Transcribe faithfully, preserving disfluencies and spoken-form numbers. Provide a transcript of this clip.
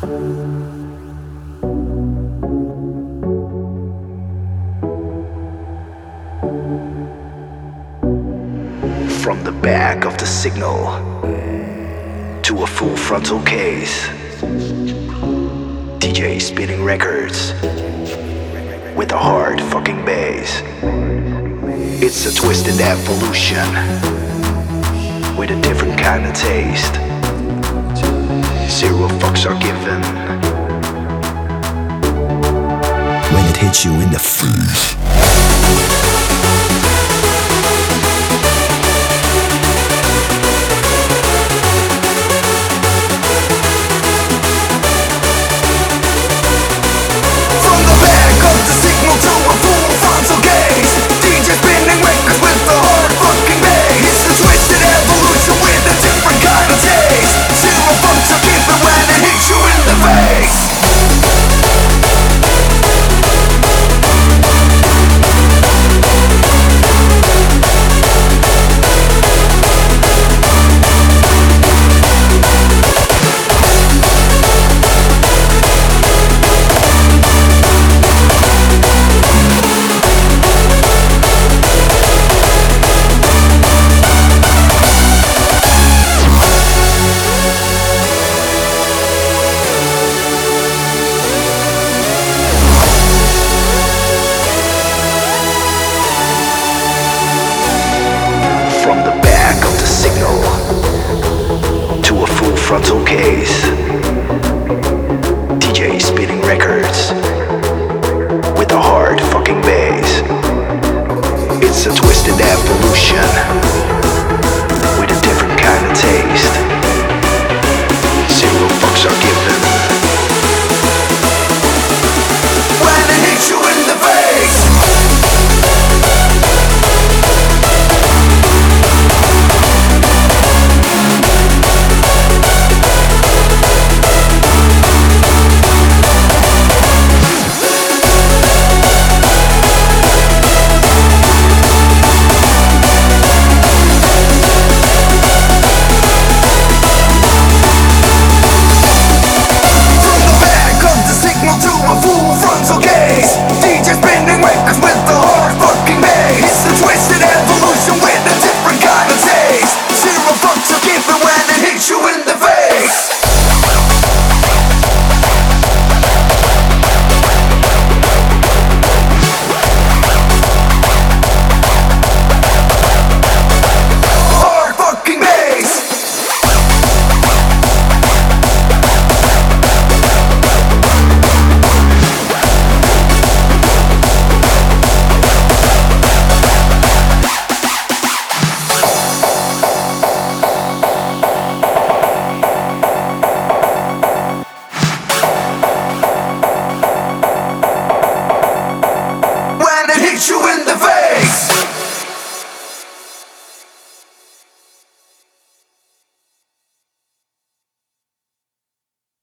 From the back of the signal to a full frontal case, D J spinning records with a hard fucking bass. It's a twisted evolution with a different kind of taste. Zero fucks are given when it hits you in the face. Frontal case, D J spinning records with a hard fucking bass. It's a twisted evolution with a different kind of taste.